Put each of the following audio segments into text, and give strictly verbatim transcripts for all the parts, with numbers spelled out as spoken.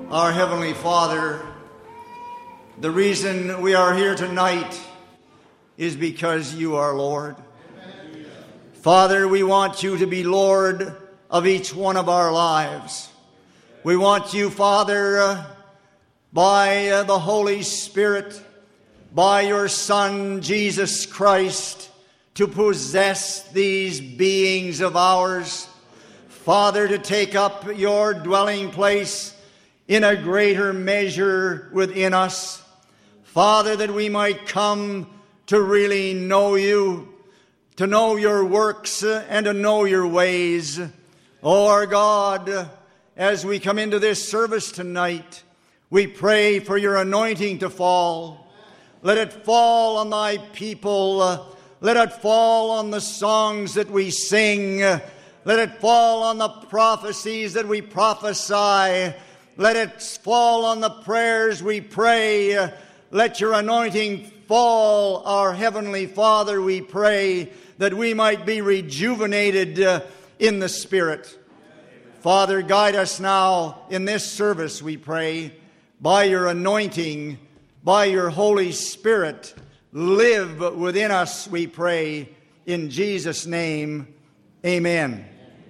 Our Heavenly Father, the reason we are here tonight is because you are Lord. Amen. Father, we want you to be Lord of each one of our lives. We want you, Father, uh, by uh, the Holy Spirit, by your Son, Jesus Christ, to possess these beings of ours. Father, to take up your dwelling place in a greater measure within us. Father, that we might come to really know you, to know your works and to know your ways. Oh, our God, as we come into this service tonight, we pray for your anointing to fall. Let it fall on thy people. Let it fall on the songs that we sing. Let it fall on the prophecies that we prophesy. Let it fall on the prayers we pray. Let your anointing fall, our Heavenly Father, we pray, that we might be rejuvenated uh, in the Spirit. Amen. Father, guide us now in this service, we pray, by your anointing, by your Holy Spirit. Live within us, we pray, in Jesus' name. Amen.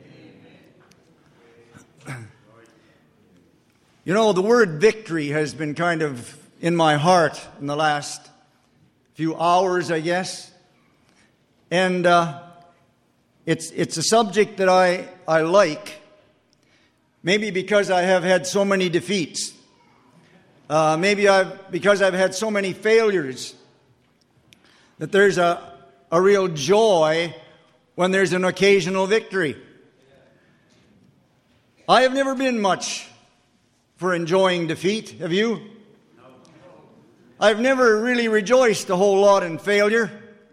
You know, the word victory has been kind of in my heart in the last few hours, I guess. And uh, it's it's a subject that I, I like, maybe because I have had so many defeats. Uh, maybe I've, because I've had so many failures, that there's a, a real joy when there's an occasional victory. I have never been much for enjoying defeat. Have you? I've never really rejoiced a whole lot in failure.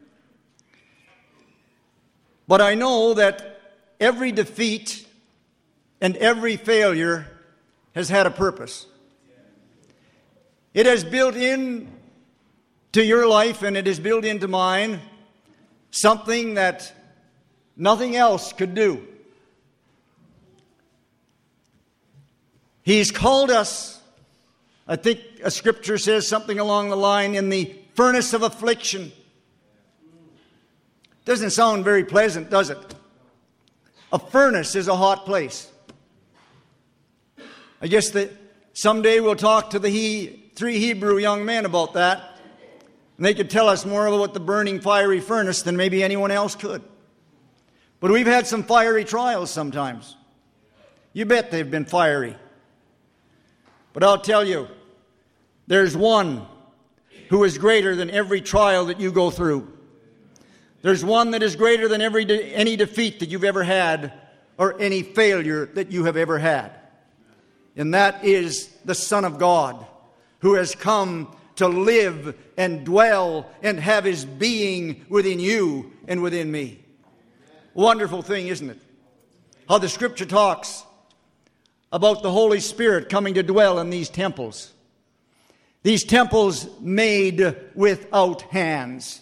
But I know that every defeat and every failure has had a purpose. It has built in to your life, and it has built into mine, something that nothing else could do. He's called us, I think a scripture says something along the line, in the furnace of affliction. Doesn't sound very pleasant, does it? A furnace is a hot place. I guess that someday we'll talk to the he, three Hebrew young men about that, and they could tell us more about the burning fiery furnace than maybe anyone else could. But we've had some fiery trials sometimes. You bet they've been fiery. But I'll tell you, there's one who is greater than every trial that you go through. There's one that is greater than every de- any defeat that you've ever had or any failure that you have ever had. And that is the Son of God, who has come to live and dwell and have his being within you and within me. Wonderful thing, isn't it? How the Scripture talks about the Holy Spirit coming to dwell in these temples. These temples made without hands.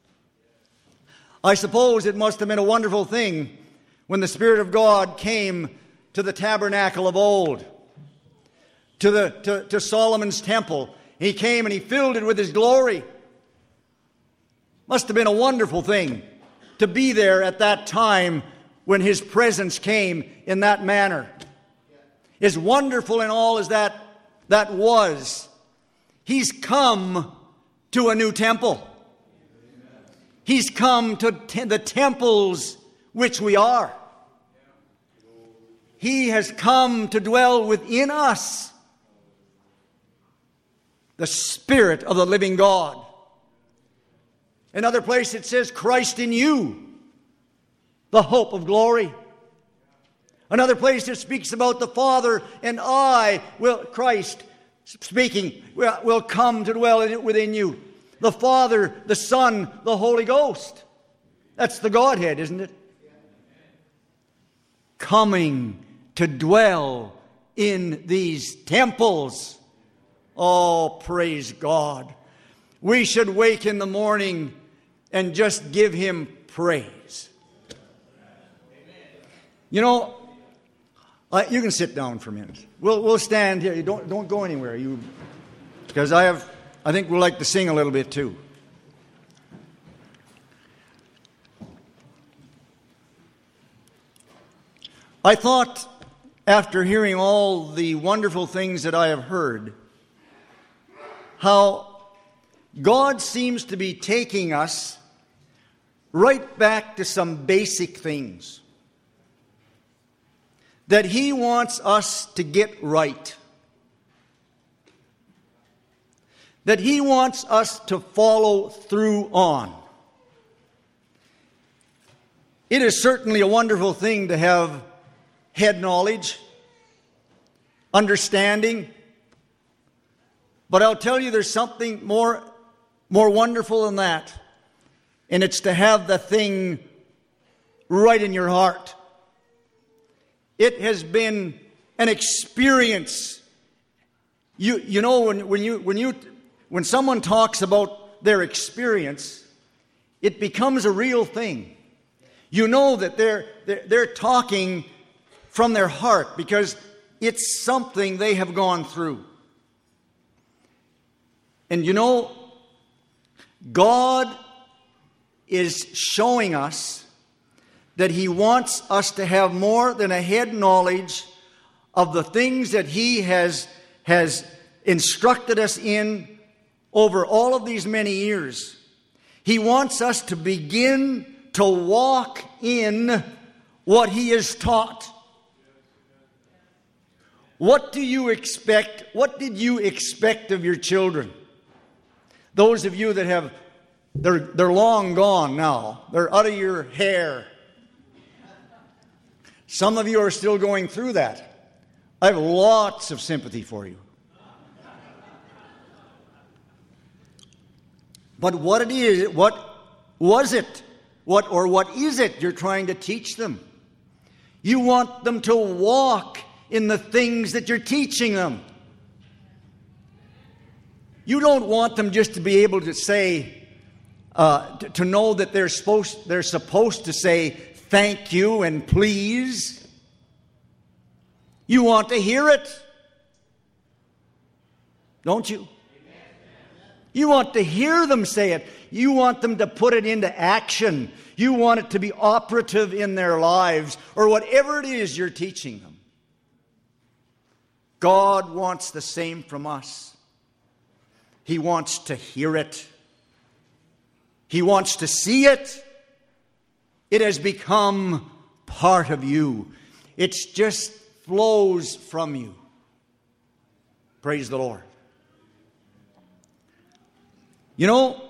I suppose it must have been a wonderful thing when the Spirit of God came to the tabernacle of old, to, the, to, to Solomon's temple. He came and he filled it with his glory. Must have been a wonderful thing to be there at that time when his presence came in that manner. As wonderful and all as that, that was, he's come to a new temple. He's come to te- the temples which we are. He has come to dwell within us, the Spirit of the living God. Another place it says, Christ in you, the hope of glory. Another place it speaks about the Father and I, will Christ speaking, will, will come to dwell in it within you. The Father, the Son, the Holy Ghost. That's the Godhead, isn't it? Coming to dwell in these temples. Oh, praise God. We should wake in the morning and just give him praise. You know, Uh, you can sit down for a minute. We'll we'll stand here. You don't don't go anywhere. You, because I have. I think we'd like to sing a little bit too. I thought, after hearing all the wonderful things that I have heard, how God seems to be taking us right back to some basic things that He wants us to get right, that He wants us to follow through on. It is certainly a wonderful thing to have head knowledge, understanding, but I'll tell you there's something more, more wonderful than that, and it's to have the thing right in your heart. It has been an experience. You you know when when you when you when someone talks about their experience, it becomes a real thing. You know that they're they're, they're talking from their heart because it's something they have gone through. And you know, God is showing us that He wants us to have more than a head knowledge of the things that He has, has instructed us in over all of these many years. He wants us to begin to walk in what He has taught. What do you expect? What did you expect of your children? Those of you that have, they're, they're long gone now. They're out of your hair. Some of you are still going through that. I have lots of sympathy for you. But what it is, what was it? What or what is it you're trying to teach them? You want them to walk in the things that you're teaching them. You don't want them just to be able to say, uh, to, to know that they're supposed they're supposed to say thank you and please. You want to hear it, don't you? You want to hear them say it. You want them to put it into action. You want it to be operative in their lives, or whatever it is you're teaching them. God wants the same from us. He wants to hear it. He wants to see it. It has become part of you. It just flows from you. Praise the Lord. You know,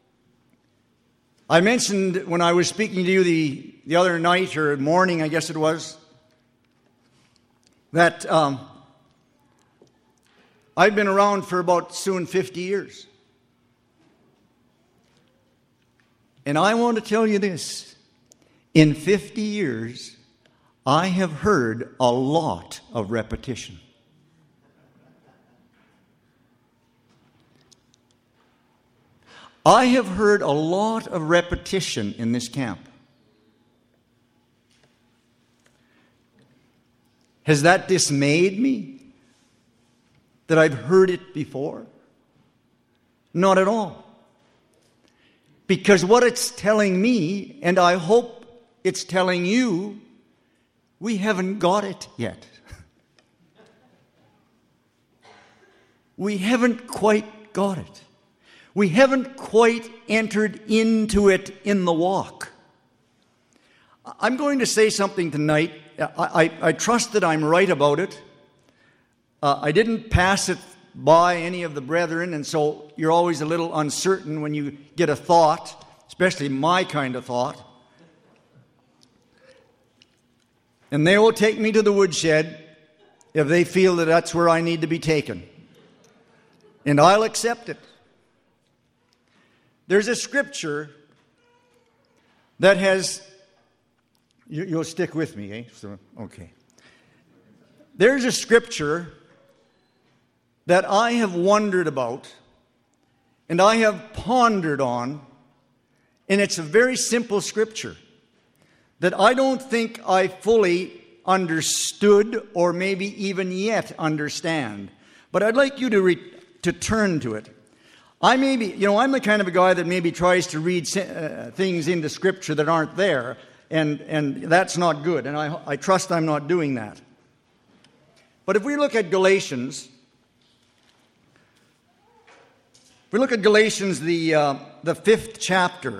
I mentioned when I was speaking to you the, the other night or morning, I guess it was, that um, I've been around for about soon fifty years. And I want to tell you this. In fifty years, I have heard a lot of repetition. I have heard a lot of repetition in this camp. Has that dismayed me? That I've heard it before? Not at all. Because what it's telling me, and I hope it's telling you, we haven't got it yet. We haven't quite got it. We haven't quite entered into it in the walk. I'm going to say something tonight. I, I, I trust that I'm right about it. Uh, I didn't pass it by any of the brethren, and so you're always a little uncertain when you get a thought, especially my kind of thought. And they will take me to the woodshed if they feel that that's where I need to be taken. And I'll accept it. There's a scripture that has... You, you'll stick with me, eh? So, okay. There's a scripture that I have wondered about and I have pondered on, and it's a very simple scripture that I don't think I fully understood or maybe even yet understand. But I'd like you to re- to turn to it. I maybe, you know, I'm the kind of a guy that maybe tries to read uh, things into Scripture that aren't there, and, and that's not good, and I, I trust I'm not doing that. But if we look at Galatians, if we look at Galatians, the, uh, the fifth chapter,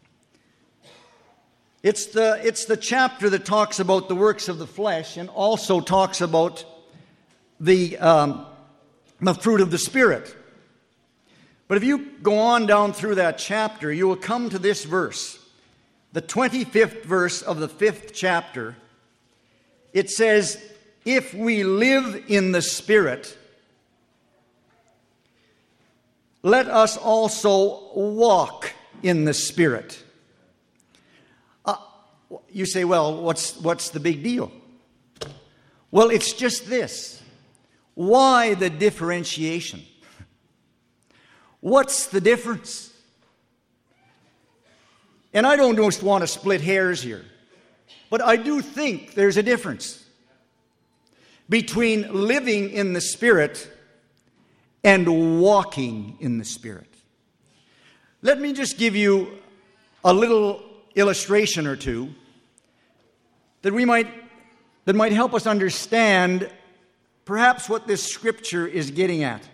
it's the, it's the chapter that talks about the works of the flesh and also talks about the, um, the fruit of the Spirit. But if you go on down through that chapter, you will come to this verse, the twenty-fifth verse of the fifth chapter. It says, if we live in the Spirit, let us also walk in the Spirit. Uh, you say, well, what's, what's the big deal? Well, it's just this. Why the differentiation? What's the difference? And I don't just want to split hairs here, but I do think there's a difference between living in the Spirit and walking in the Spirit. Let me just give you a little illustration or two that we might that might help us understand perhaps what this scripture is getting at.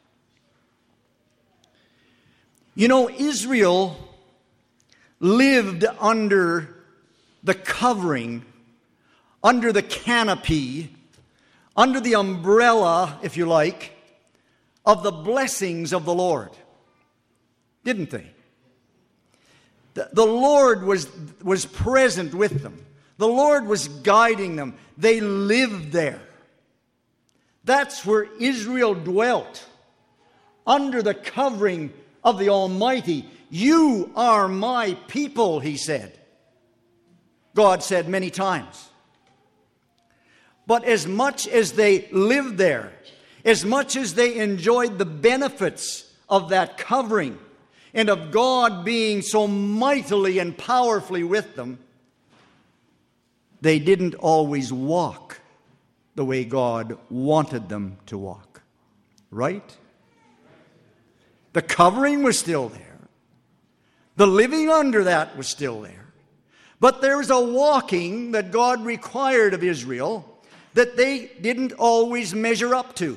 You know, Israel lived under the covering, under the canopy, under the umbrella, if you like, of the blessings of the Lord. Didn't they? The, the Lord was, was present with them. The Lord was guiding them. They lived there. That's where Israel dwelt, under the covering of the Almighty. You are my people, he said. God said many times. But as much as they lived there, as much as they enjoyed the benefits of that covering and of God being so mightily and powerfully with them, they didn't always walk the way God wanted them to walk. Right? The covering was still there. The living under that was still there. But there was a walking that God required of Israel that they didn't always measure up to.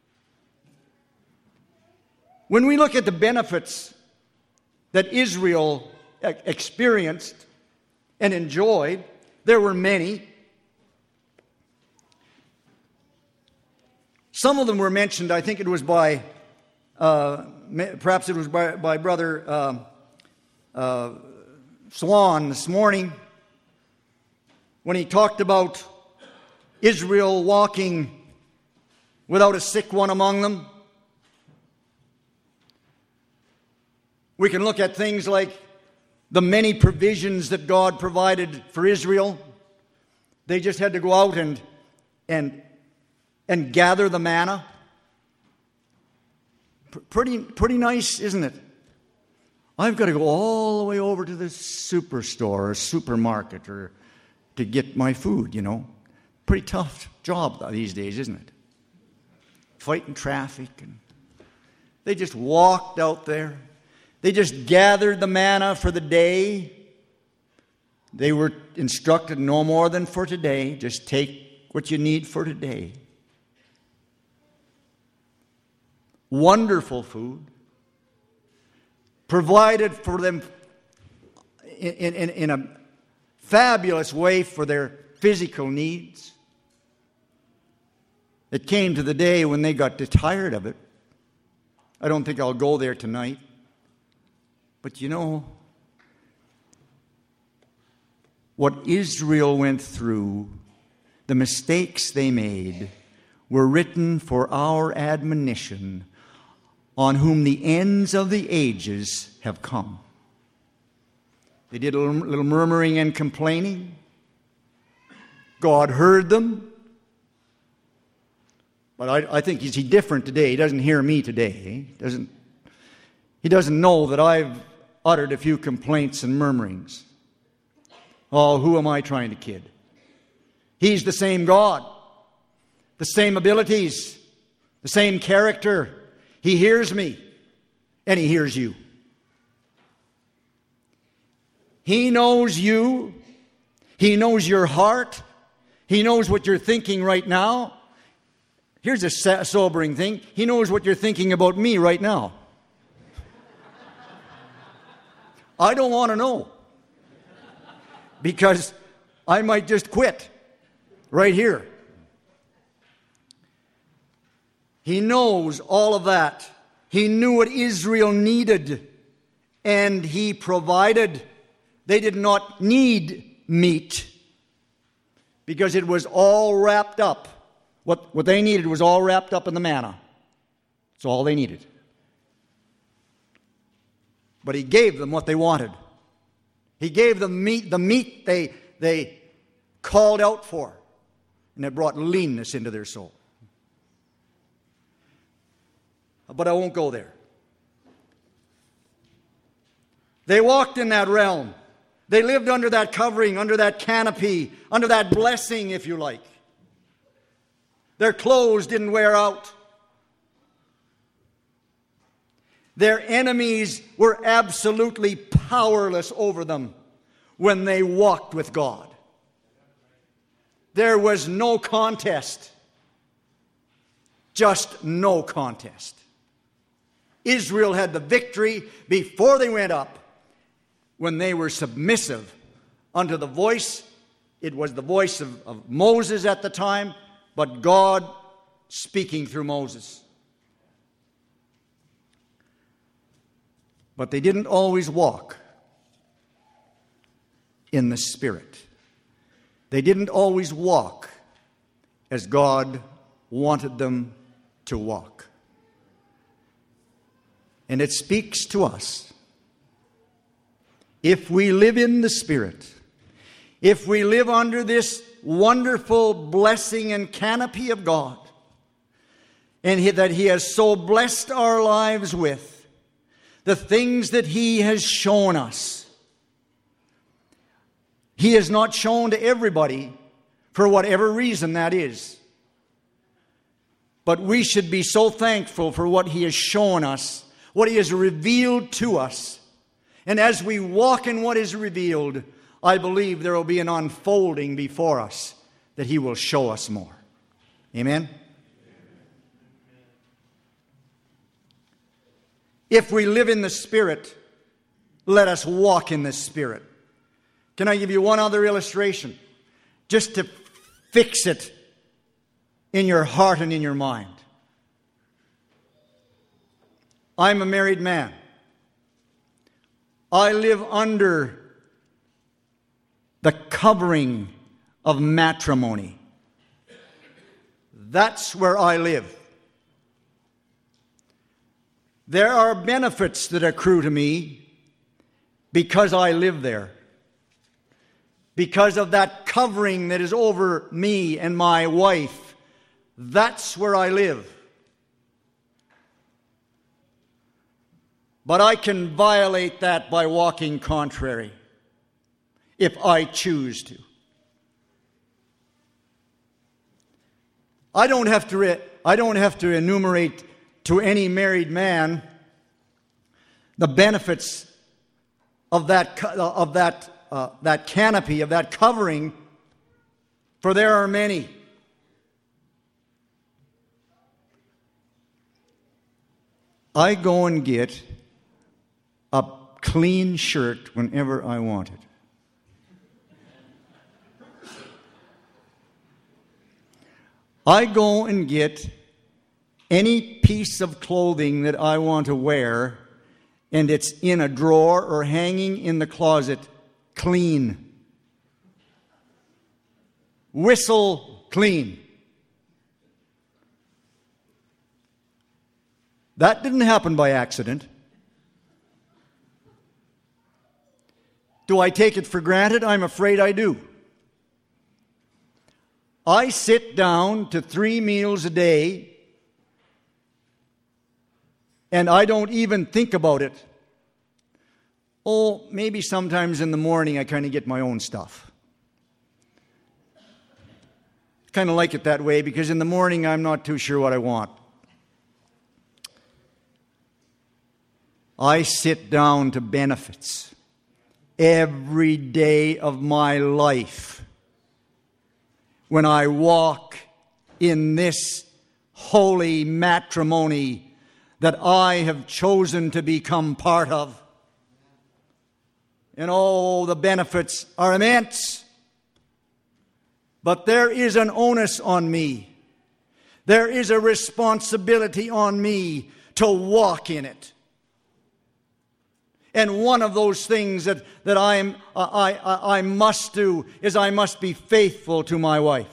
When we look at the benefits that Israel experienced and enjoyed, there were many. Some of them were mentioned, I think it was by, uh, perhaps it was by, by Brother uh, uh, Swan this morning, when he talked about Israel walking without a sick one among them. We can look at things like the many provisions that God provided for Israel. They just had to go out and and and gather the manna. P- pretty pretty nice, isn't it? I've got to go all the way over to the superstore or supermarket or to get my food, you know. Pretty tough job these days, isn't it? Fighting traffic. And they just walked out there. They just gathered the manna for the day. They were instructed no more than for today. Just take what you need for today. Wonderful food. Provided for them in, in, in a fabulous way for their physical needs. It came to the day when they got tired of it. I don't think I'll go there tonight. But you know, what Israel went through, the mistakes they made, were written for our admonition, on whom the ends of the ages have come. They did a little, little murmuring and complaining. God heard them. But I, I think he's different today. He doesn't hear me today. He doesn't, he doesn't know that I've uttered a few complaints and murmurings. Oh, who am I trying to kid? He's the same God, the same abilities, the same character. He hears me, and He hears you. He knows you. He knows your heart. He knows what you're thinking right now. Here's a sobering thing. He knows what you're thinking about me right now. I don't want to know, because I might just quit right here. He knows all of that. He knew what Israel needed, and He provided. They did not need meat, because it was all wrapped up. What, what they needed was all wrapped up in the manna. That's all they needed. But He gave them what they wanted. He gave them meat, the meat they, they called out for. And it brought leanness into their soul. But I won't go there. They walked in that realm. They lived under that covering, under that canopy, under that blessing, if you like. Their clothes didn't wear out. Their enemies were absolutely powerless over them when they walked with God. There was no contest. Just no contest. Israel had the victory before they went up, when they were submissive unto the voice. It was the voice of, of Moses at the time, but God speaking through Moses. But they didn't always walk in the Spirit. They didn't always walk as God wanted them to walk. And it speaks to us. If we live in the Spirit, if we live under this wonderful blessing and canopy of God, and he, that He has so blessed our lives with, the things that He has shown us. He has not shown to everybody, for whatever reason that is. But we should be so thankful for what He has shown us, what He has revealed to us. And as we walk in what is revealed, I believe there will be an unfolding before us that He will show us more. Amen? If we live in the Spirit, let us walk in the Spirit. Can I give you one other illustration? Just to fix it in your heart and in your mind. I'm a married man. I live under the covering of matrimony. That's where I live. There are benefits that accrue to me because I live there. Because of that covering that is over me and my wife. That's where I live. But I can violate that by walking contrary, if I choose to. I don't have to re- I don't have to enumerate to any married man the benefits of that of that uh, that canopy, of that covering, for there are many. I go and get a clean shirt whenever I want it. I go and get any piece of clothing that I want to wear, and it's in a drawer or hanging in the closet, clean. Whistle clean. That didn't happen by accident. Do I take it for granted? I'm afraid I do. I sit down to three meals a day, and I don't even think about it. Oh, maybe sometimes in the morning I kind of get my own stuff. kind of like it that way because in the morning I'm not too sure what I want. I sit down to benefits every day of my life when I walk in this holy matrimony that I have chosen to become part of. And oh, the benefits are immense. But there is an onus on me. There is a responsibility on me to walk in it. And one of those things that, that I'm, I, I, I must do is I must be faithful to my wife.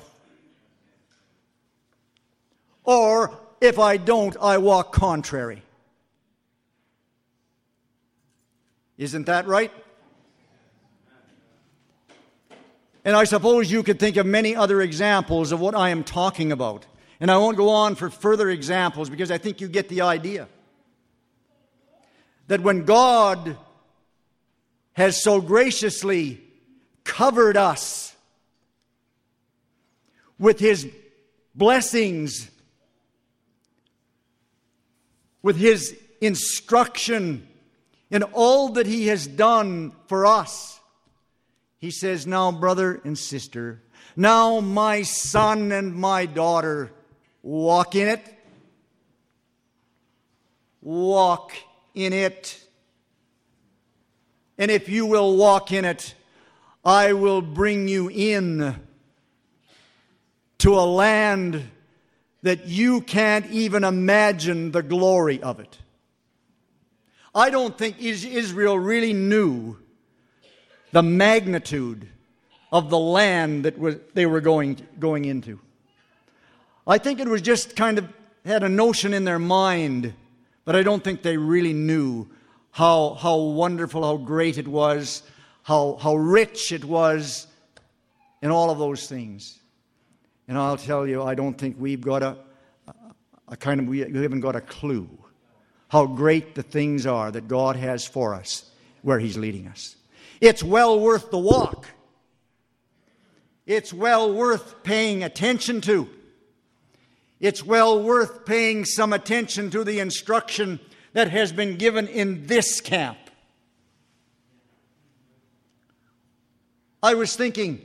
Or if I don't, I walk contrary. Isn't that right? And I suppose you could think of many other examples of what I am talking about. And I won't go on for further examples because I think you get the idea. That when God has so graciously covered us with His blessings, with His instruction in all that He has done for us, He says, now, brother and sister, now, my son and my daughter, walk in it. Walk in it. And if you will walk in it, I will bring you in to a land that you can't even imagine the glory of it. I don't think Israel really knew the magnitude of the land that was, they were going, going into. I think it was just kind of had a notion in their mind, but I don't think they really knew how, how wonderful, how great it was, how, how rich it was, and all of those things. And I'll tell you, I don't think we've got a, a, a kind of, we haven't got a clue how great the things are that God has for us where He's leading us. It's well worth the walk. It's well worth paying attention to. It's well worth paying some attention to the instruction that has been given in this camp. I was thinking,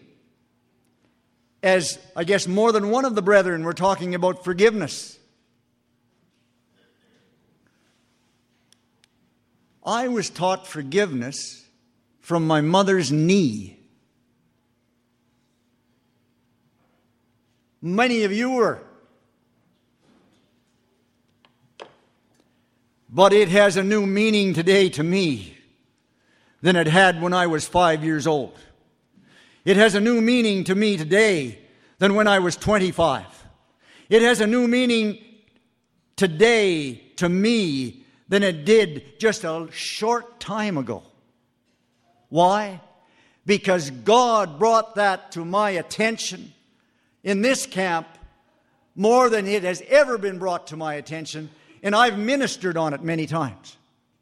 as I guess more than one of the brethren were talking about forgiveness, I was taught forgiveness from my mother's knee. Many of you were. But it has a new meaning today to me than it had when I was five years old. It has a new meaning to me today than when I was twenty-five. It has a new meaning today to me than it did just a short time ago. Why? Because God brought that to my attention in this camp more than it has ever been brought to my attention, and I've ministered on it many times.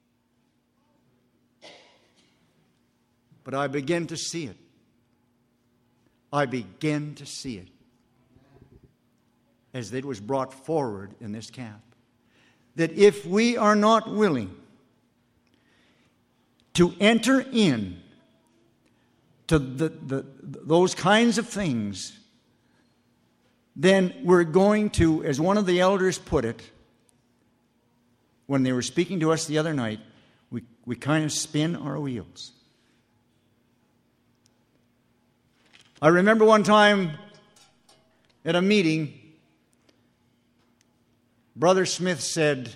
But I begin to see it. I begin to see it as it was brought forward in this camp. That if we are not willing to enter in to the, the, those kinds of things, then we're going to, as one of the elders put it, when they were speaking to us the other night, we, we kind of spin our wheels. I remember one time at a meeting, Brother Smith said,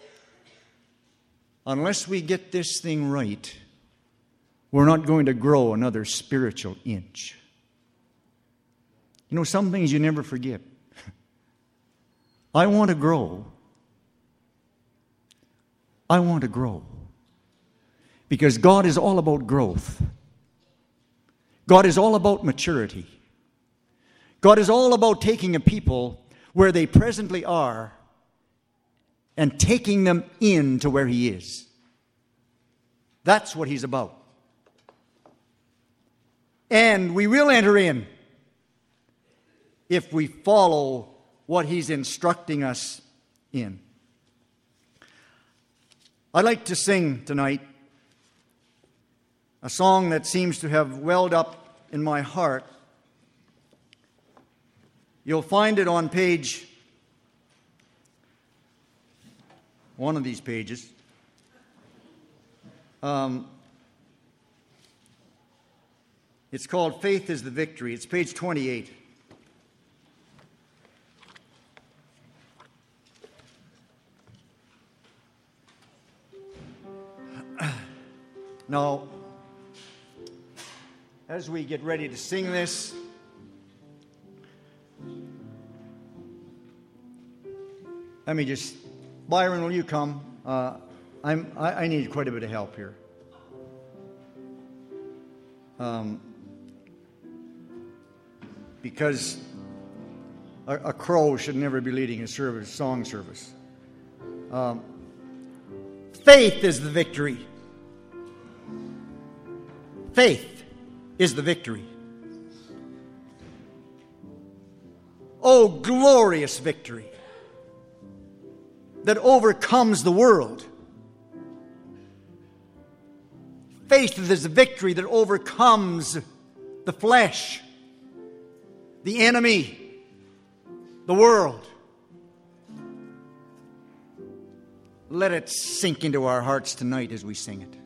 unless we get this thing right, we're not going to grow another spiritual inch. You know, some things you never forget. I want to grow. I want to grow. Because God is all about growth. God is all about maturity. God is all about taking a people where they presently are and taking them into where He is. That's what He's about. And we will enter in. if we follow what he's instructing us in. I'd like to sing tonight a song that seems to have welled up in my heart. You'll find it on page, one of these pages. Um, it's called Faith is the Victory. It's page twenty-eight. Now, as we get ready to sing this, let me just, Byron, will you come? Uh, I'm, I, I need quite a bit of help here. Um, because a, a crow should never be leading a service, song service. Um, faith is the victory. Faith is the victory. Oh, glorious victory that overcomes the world. Faith is the victory that overcomes the flesh, the enemy, the world. Let it sink into our hearts tonight as we sing it.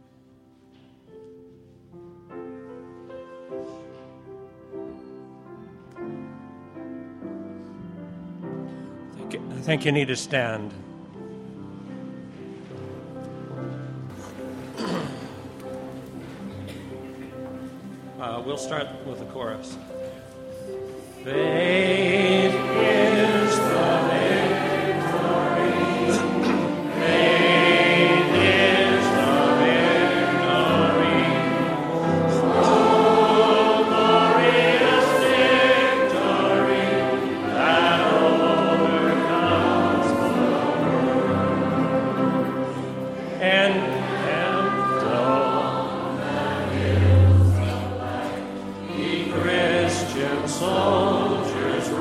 I think you need to stand. Uh, we'll start with the chorus. Faith is the victory. Faith is the victory. Oh, glorious victory that overcomes the world. And, and though the Christian soldiers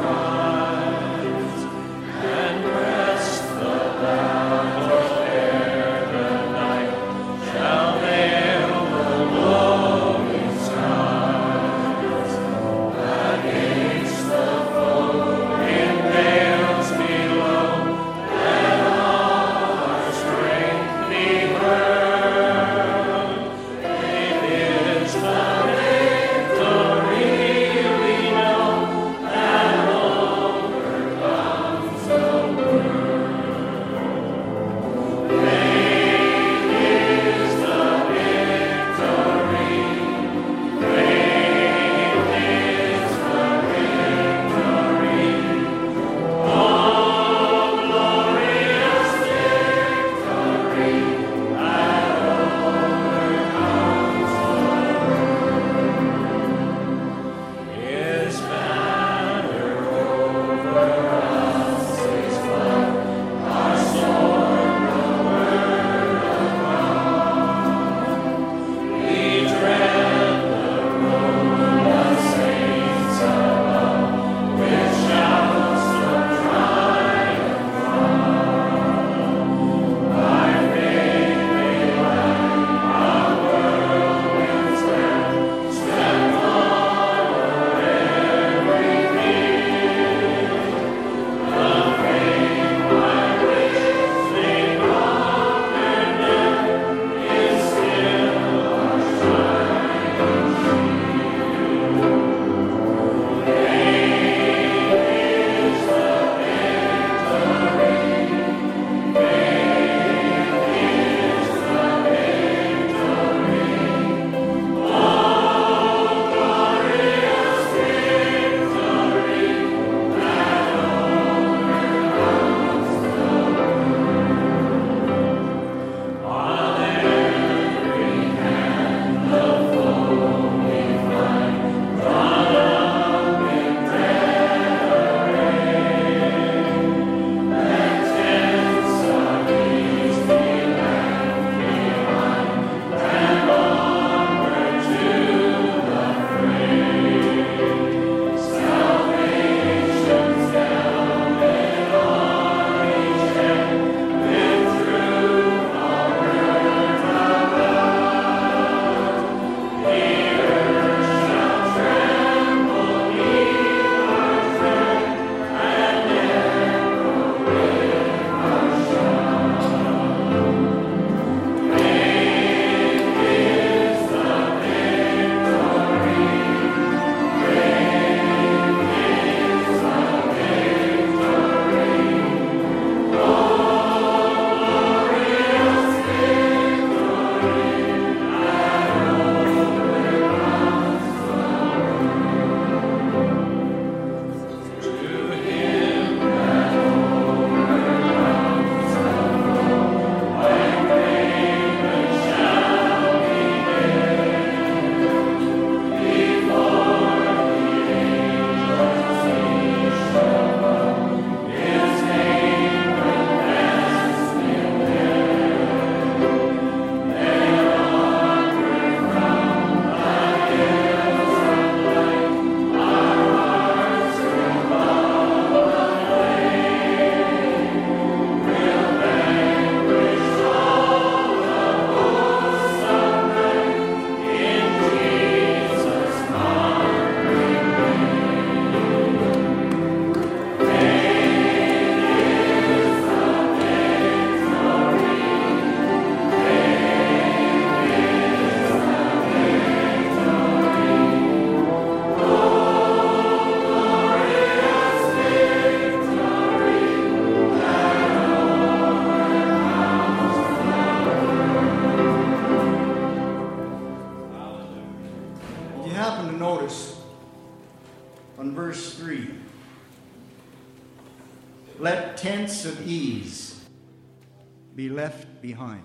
tents of ease be left behind.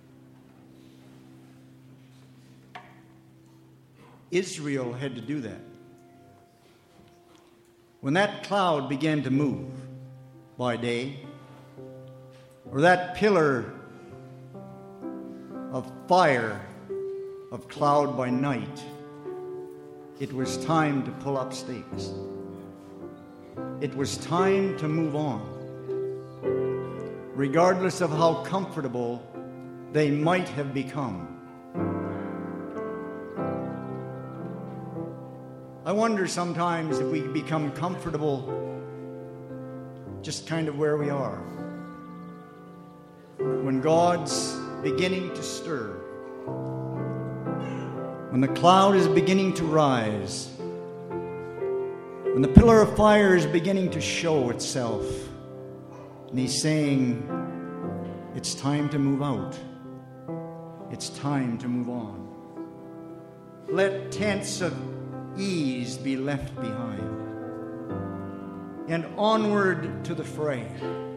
Israel had to do that. When that cloud began to move by day, or that pillar of fire of cloud by night, it was time to pull up stakes. It was time to move on, regardless of how comfortable they might have become. I wonder sometimes if we become comfortable just kind of where we are, when God's beginning to stir, when the cloud is beginning to rise, when the pillar of fire is beginning to show itself, and He's saying, it's time to move out. It's time to move on. Let tents of ease be left behind, and onward to the fray.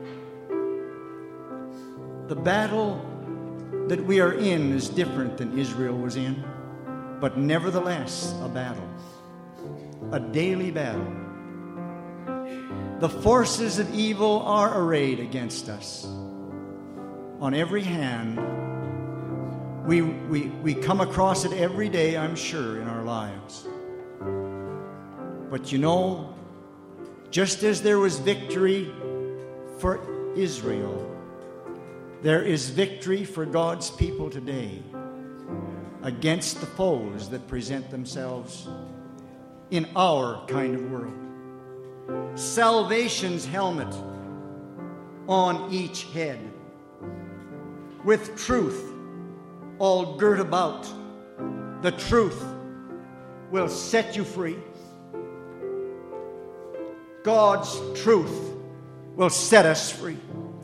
The battle that we are in is different than Israel was in, but nevertheless a battle, a daily battle. The forces of evil are arrayed against us. On every hand, we, we, we come across it every day, I'm sure, in our lives. But you know, just as there was victory for Israel, there is victory for God's people today against the foes that present themselves in our kind of world. Salvation's helmet on each head, with truth all girt about. The truth will set you free. God's truth will set us free.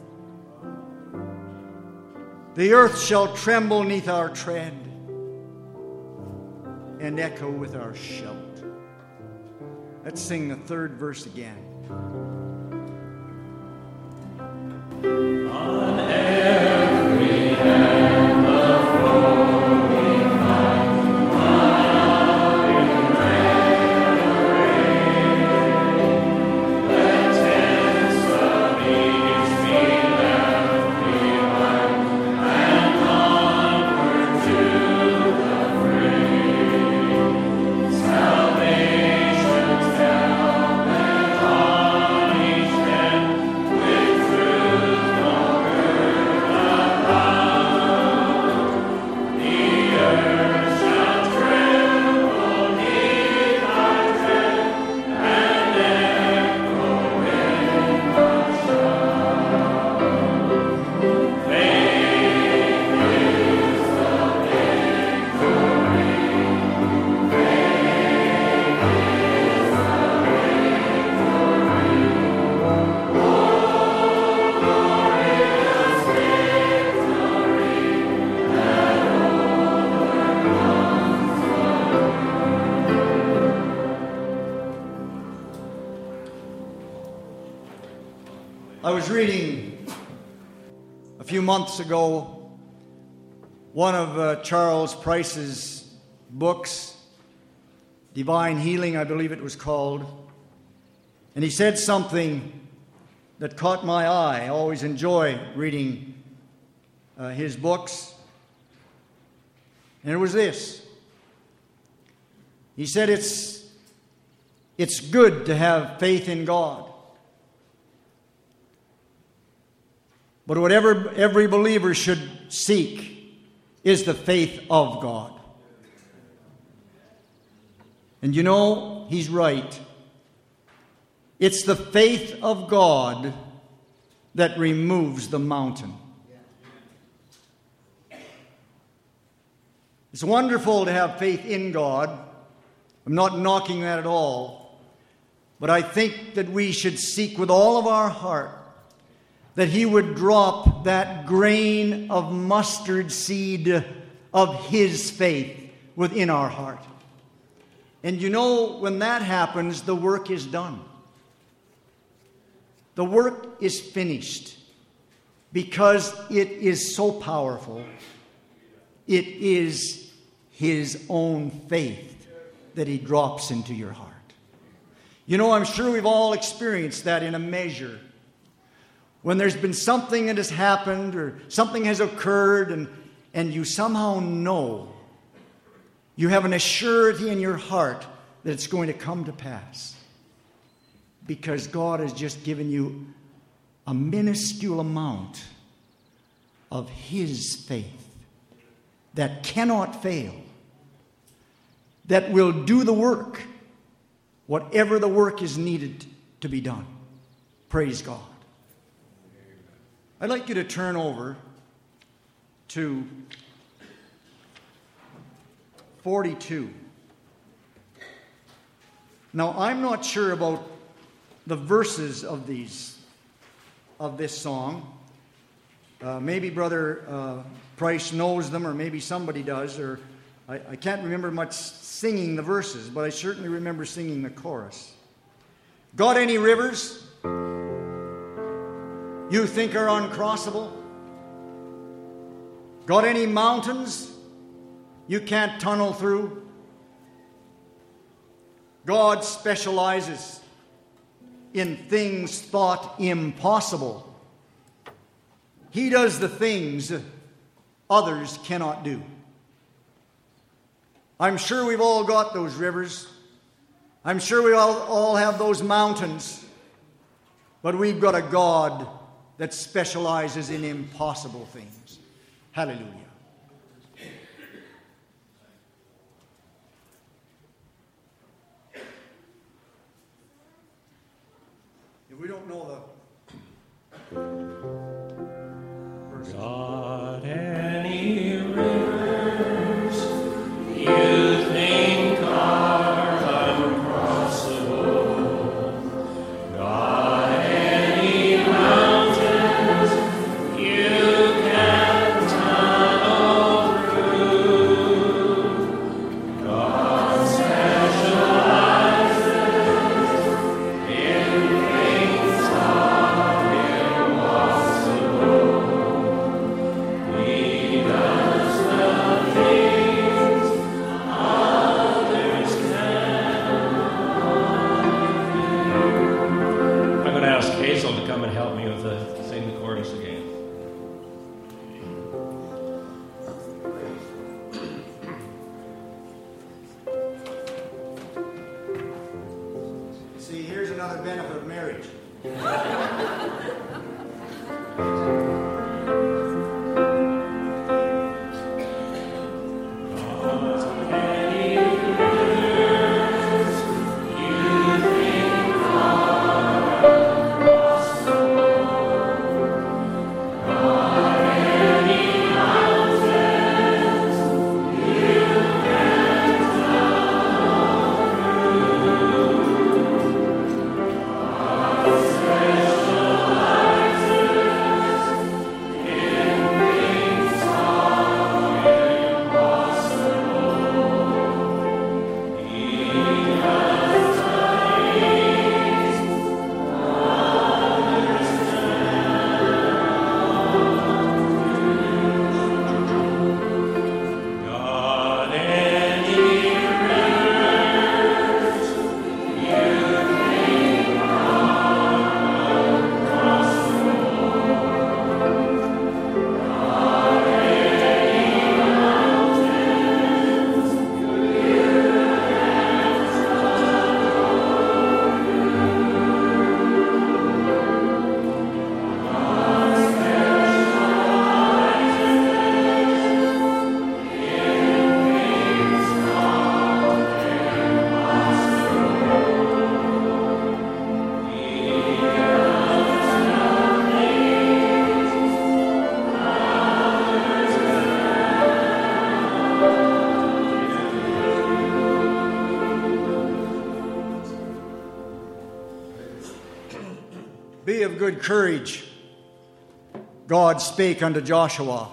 The earth shall tremble neath our tread and echo with our shout. Let's sing the third verse again. On every hand the flowing line, high in rain, let tents of ease be left behind, and onward to the fray. Salvation's helmet on each head, with truth all girt about. The earth shall tremble neath our tread, and echo in our shout. Faith is the victory. I was reading a few months ago one of uh, Charles Price's books, Divine Healing, I believe it was called. And he said something that caught my eye. I always enjoy reading uh, his books. And it was this. He said it's, it's good to have faith in God. But whatever every believer should seek is the faith of God. And you know, he's right. It's the faith of God that removes the mountain. It's wonderful to have faith in God. I'm not knocking that at all. But I think that we should seek with all of our heart that He would drop that grain of mustard seed of His faith within our heart. And you know, when that happens, the work is done. The work is finished because it is so powerful. It is His own faith that He drops into your heart. You know, I'm sure we've all experienced that in a measure. When there's been something that has happened or something has occurred and, and you somehow know, you have an assurity in your heart that it's going to come to pass. Because God has just given you a minuscule amount of His faith that cannot fail, that will do the work, whatever the work is needed to be done. Praise God. I'd like you to turn over to forty-two. Now, I'm not sure about the verses of these, of this song. Uh, maybe Brother uh, Price knows them, or maybe somebody does, or I, I can't remember much singing the verses, but I certainly remember singing the chorus. Got any rivers you think are uncrossable? Got any mountains you can't tunnel through? God specializes in things thought impossible. He does the things others cannot do. I'm sure we've all got those rivers. I'm sure we all, all have those mountains. But we've got a God that specializes in impossible things. Hallelujah. If we don't know the verse. Got any rivers you think are uncrossable? Got any mountains you can't tunnel through? God specializes in things thought impossible. He does the things others cannot. I'm going to ask Hazel to come and help me with the sing the chorus again. See, here's another benefit of marriage. Got any rivers you think are uncrossable? Got any mountains you can't Be of good courage, God spake unto Joshua.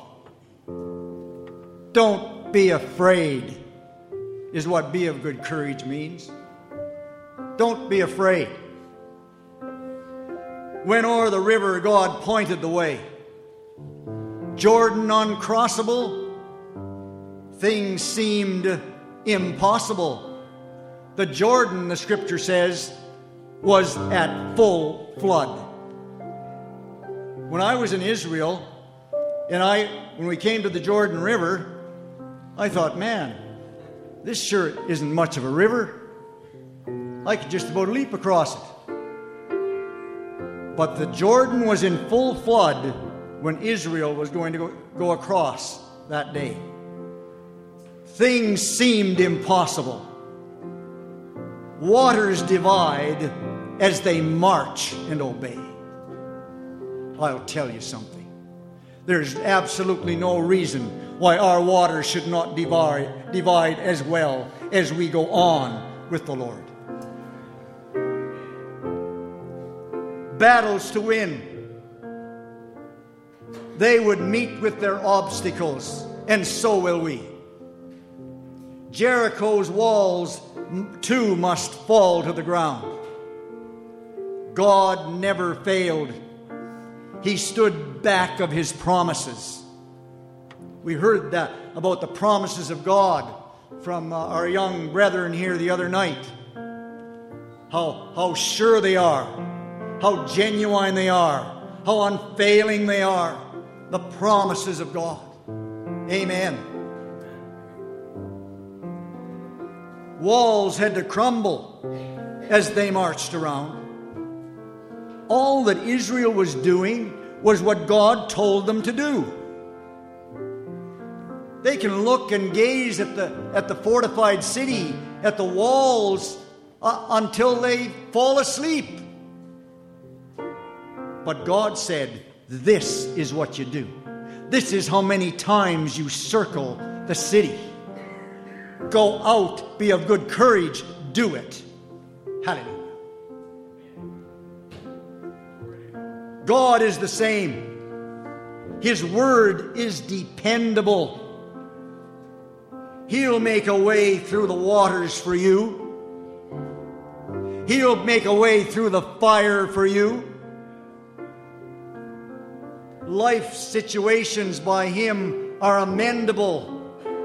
Don't be afraid, is what be of good courage means. Don't be afraid. When o'er the river God pointed the way, Jordan uncrossable, things seemed impossible. The Jordan, the Scripture says, was at full flood. When I was in Israel, and I, when we came to the Jordan River, I thought, man, this sure isn't much of a river. I could just about leap across it. But the Jordan was in full flood when Israel was going to go, go across that day. Things seemed impossible. Waters divide as they march and obey. I'll tell you something. There's absolutely no reason why our waters should not divide, divide as well as we go on with the Lord. Battles to win. They would meet with their obstacles, and so will we. Jericho's walls too must fall to the ground. God never failed. He stood back of his promises. We heard that about the promises of God from uh, our young brethren here the other night. How, how sure they are, how genuine they are, how unfailing they are. The promises of God. Amen. Walls had to crumble as they marched around. All that Israel was doing was what God told them to do. They can look and gaze at the, at the fortified city, at the walls, uh, until they fall asleep. But God said, this is what you do. This is how many times you circle the city. Go out, be of good courage, do it. Hallelujah. God is the same. His word is dependable. He'll make a way through the waters for you. He'll make a way through the fire for you. Life situations by him are amendable,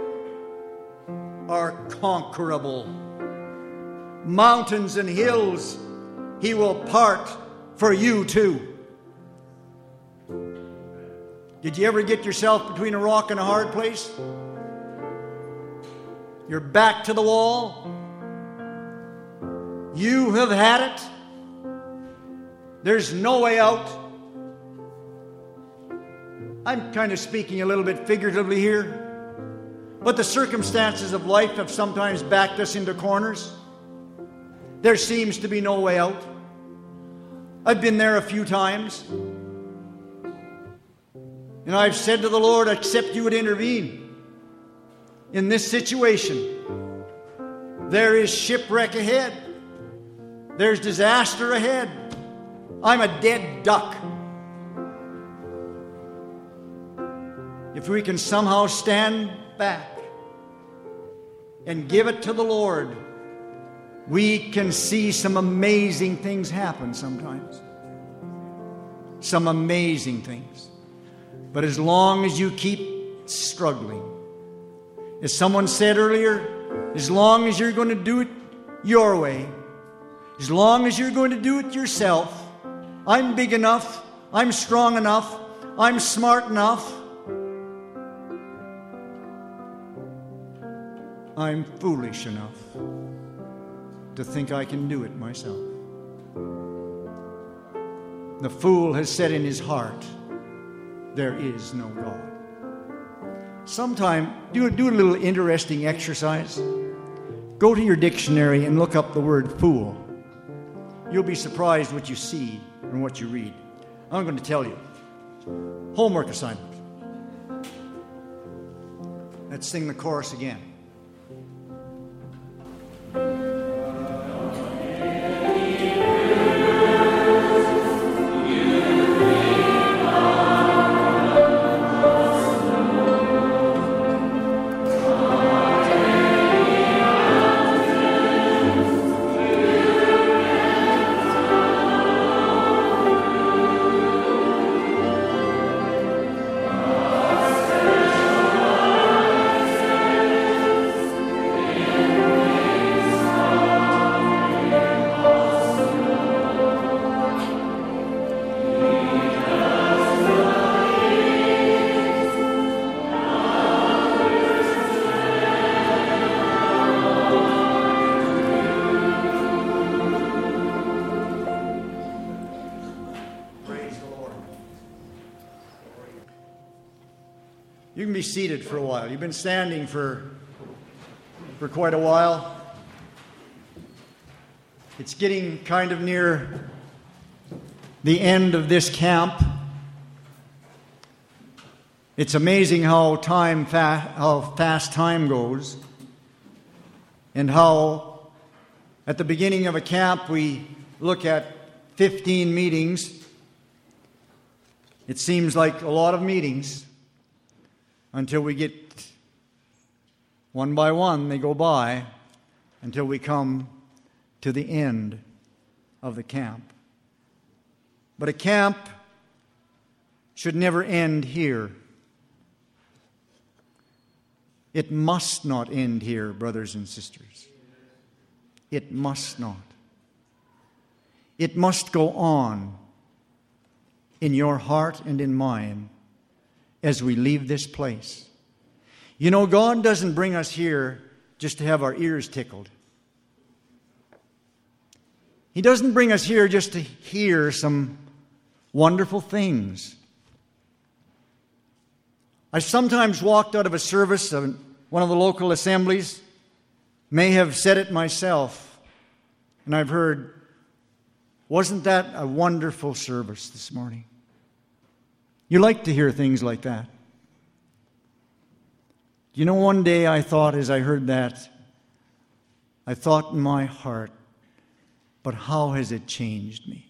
are conquerable. Mountains and hills he will part for you too. Did you ever get yourself between a rock and a hard place? You're back to the wall. You have had it. There's no way out. I'm kind of speaking a little bit figuratively here, but the circumstances of life have sometimes backed us into corners. There seems to be no way out. I've been there a few times. And I've said to the Lord, except you would intervene in this situation. There is shipwreck ahead. There's disaster ahead. I'm a dead duck. If we can somehow stand back and give it to the Lord, we can see some amazing things happen sometimes. Some amazing things. But as long as you keep struggling, as someone said earlier, as long as you're going to do it your way, as long as you're going to do it yourself, I'm big enough, I'm strong enough, I'm smart enough, I'm foolish enough to think I can do it myself. The fool has said in his heart, there is no God. Sometime, do, do a little interesting exercise. Go to your dictionary and look up the word fool. You'll be surprised what you see and what you read. I'm going to tell you. Homework assignment. Let's sing the chorus again. You can be seated for a while. You've been standing for, for quite a while. It's getting kind of near the end of this camp. It's amazing how time fa- how fast time goes, and how at the beginning of a camp we look at fifteen meetings. It seems like a lot of meetings until we get one by one, they go by until we come to the end of the camp. But a camp should never end here. It must not end here, brothers and sisters. It must not. It must go on in your heart and in mine as we leave this place. You know, God doesn't bring us here just to have our ears tickled. He doesn't bring us here just to hear some wonderful things. I sometimes walked out of a service of one of the local assemblies, may have said it myself, and I've heard, wasn't that a wonderful service this morning? You like to hear things like that. You know, one day I thought as I heard that, I thought in my heart, but how has it changed me?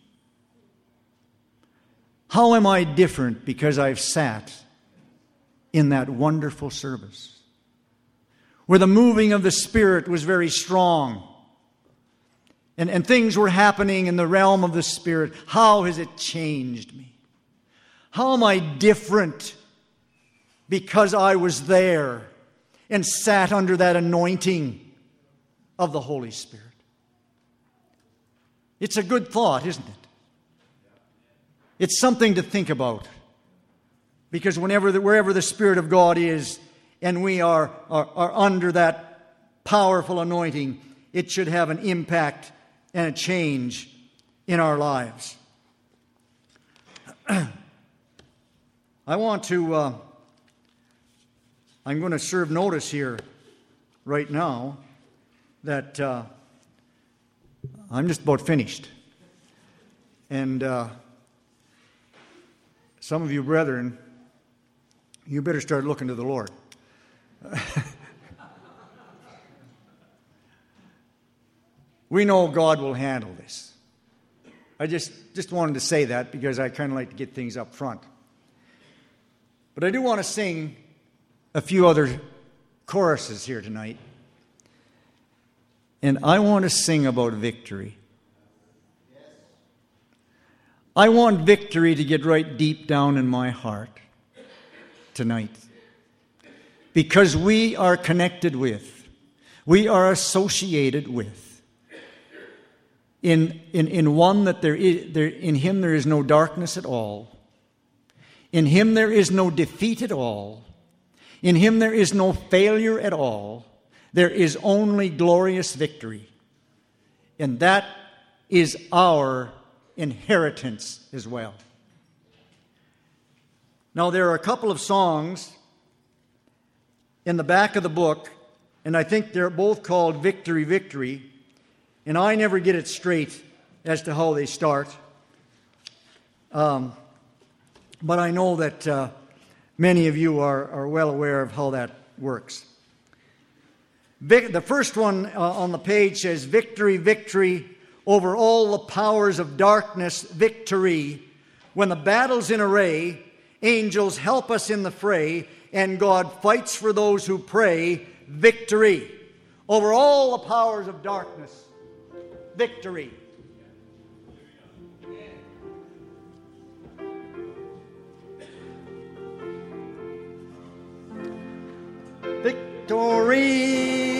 How am I different because I've sat in that wonderful service where the moving of the Spirit was very strong and, and things were happening in the realm of the Spirit? How has it changed me? How am I different because I was there and sat under that anointing of the Holy Spirit? It's a good thought, isn't it? It's something to think about. Because whenever the, wherever the Spirit of God is and we are, are, are under that powerful anointing, it should have an impact and a change in our lives. I want to, uh, I'm going to serve notice here right now that uh, I'm just about finished. And uh, some of you brethren, you better start looking to the Lord. We know God will handle this. I just, just wanted to say that because I kind of like to get things up front. But I do want to sing a few other choruses here tonight. And I want to sing about victory. I want victory to get right deep down in my heart tonight. Because we are connected with, we are associated with, in, in, in one that there is, there, in Him there is no darkness at all. In Him there is no defeat at all. In Him there is no failure at all. There is only glorious victory. And that is our inheritance as well. Now, there are a couple of songs in the back of the book, and I think they're both called Victory, Victory, and I never get it straight as to how they start. Um, but I know that uh, many of you are, are well aware of how that works. Vic, the first one uh, on the page says, Victory, victory over all the powers of darkness, victory. When the battle's in array, angels help us in the fray, and God fights for those who pray. Victory over all the powers of darkness, victory. Victory!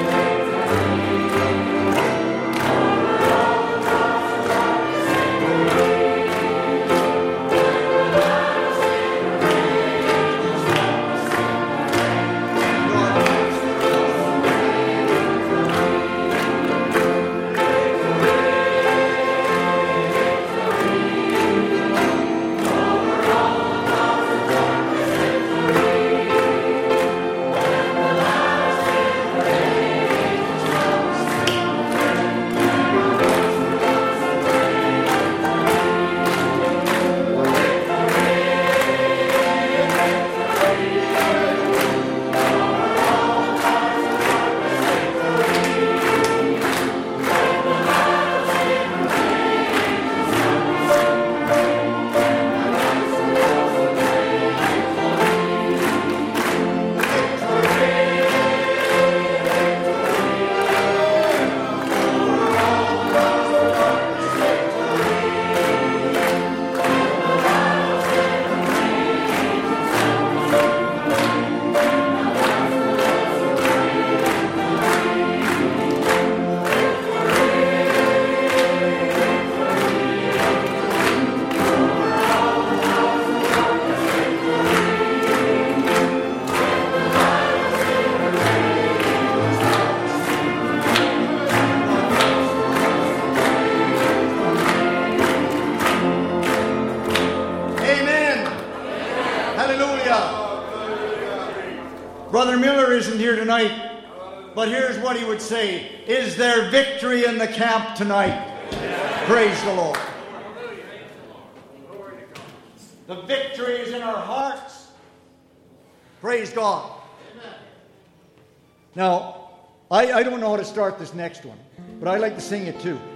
Victory! Brother Miller isn't here tonight, but here's what he would say. Is there victory in the camp tonight? Praise the Lord. The victory is in our hearts. Praise God. Now, I, I don't know how to start this next one, but I like to sing it too.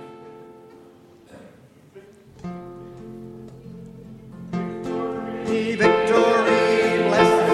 Victory, blessed.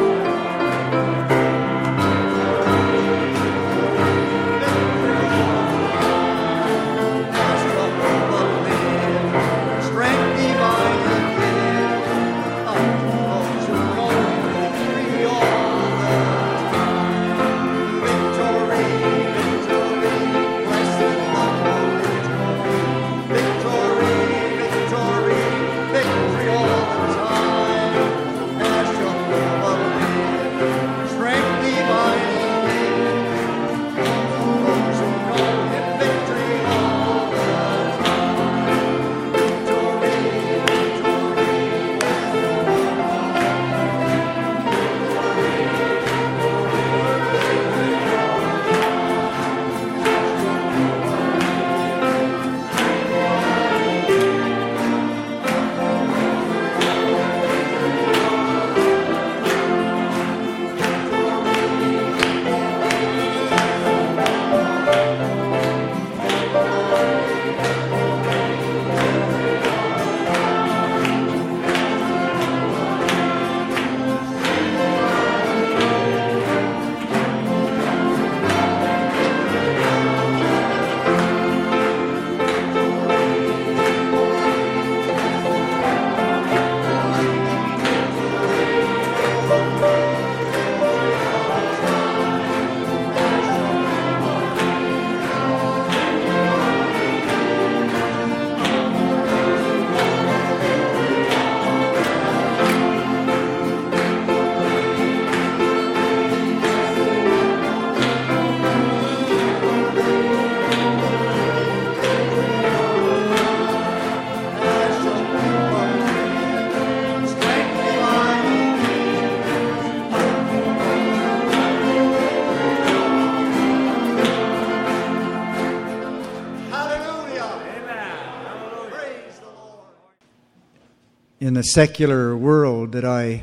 In the secular world that I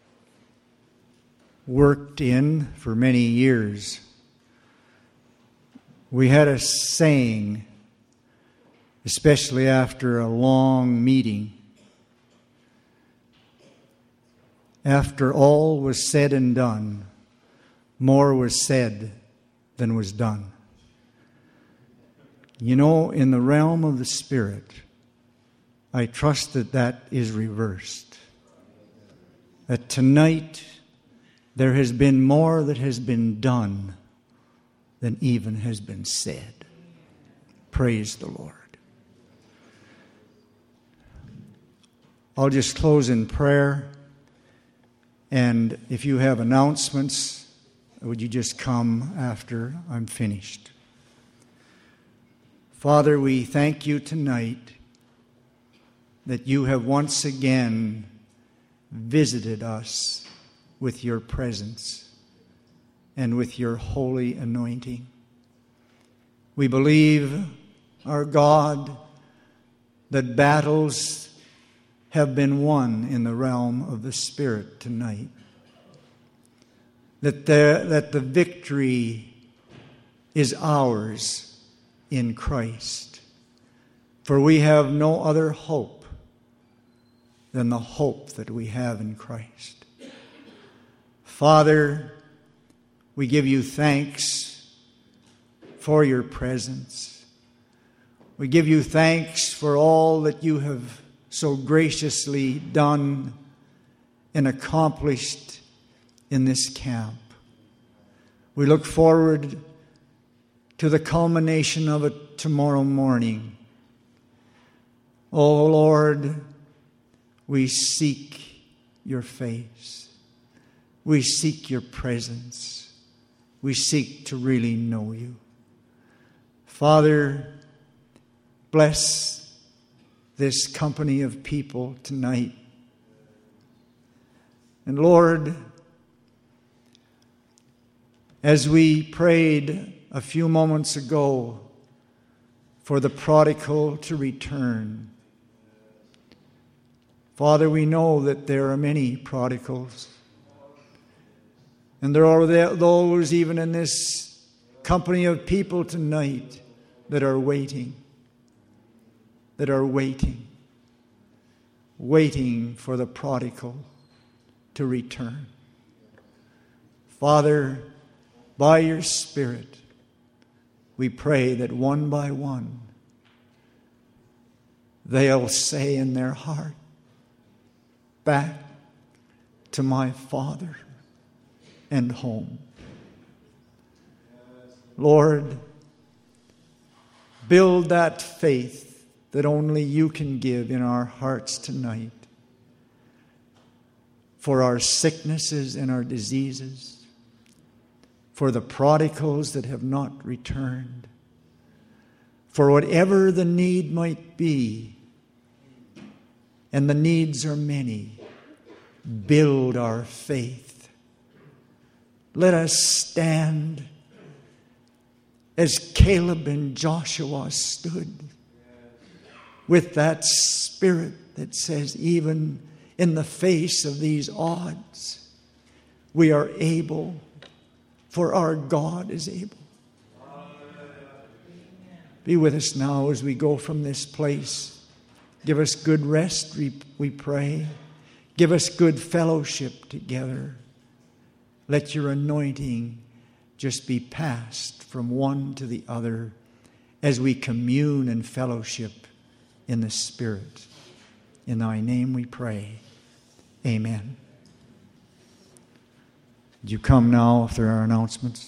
worked in for many years, we had a saying, especially after a long meeting. After all was said and done, more was said than was done. You know, in the realm of the Spirit, I trust that that is reversed. That tonight there has been more that has been done than even has been said. Praise the Lord. I'll just close in prayer. And if you have announcements, would you just come after I'm finished? Father, we thank you tonight that you have once again visited us with your presence and with your holy anointing. We believe, our God, that battles have been won in the realm of the Spirit tonight. That the, that the victory is ours in Christ. For we have no other hope than the hope that we have in Christ. Father, we give you thanks for your presence. We give you thanks for all that you have so graciously done and accomplished in this camp. We look forward to the culmination of it tomorrow morning. Oh Lord, we seek your face. We seek your presence. We seek to really know you. Father, bless this company of people tonight. And Lord, as we prayed a few moments ago for the prodigal to return. Father, we know that there are many prodigals. And there are those even in this company of people tonight that are waiting, that are waiting, waiting for the prodigal to return. Father, by your Spirit, we pray that one by one they'll say in their heart, back to my Father and home. Lord, build that faith that only you can give in our hearts tonight for our sicknesses and our diseases, for the prodigals that have not returned, for whatever the need might be, and the needs are many. Build our faith. Let us stand as Caleb and Joshua stood, with that spirit that says, even in the face of these odds, we are able, for our God is able. Be with us now as we go from this place. Give us good rest, we, we pray. Give us good fellowship together. Let your anointing just be passed from one to the other as we commune and fellowship in the Spirit. In thy name we pray. Amen. Would you come now if there are announcements?